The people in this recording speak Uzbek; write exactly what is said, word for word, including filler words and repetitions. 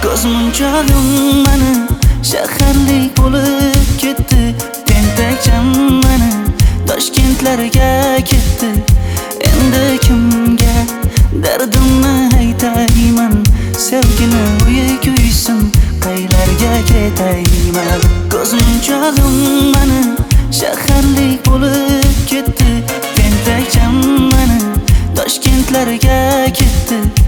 Ko'zmunchog'im mani shaharlik bo'lib ketdi. Tentakcham mani Toshkentlarga ketdi. Endi kimga dardimni aytayman? Sevgini uyi kuysin, qaylarga ketayman? Ko'zmunchog'im mani shaharlik bo'lib ketdi. Tentakcham mani Toshkentlarga ketdi.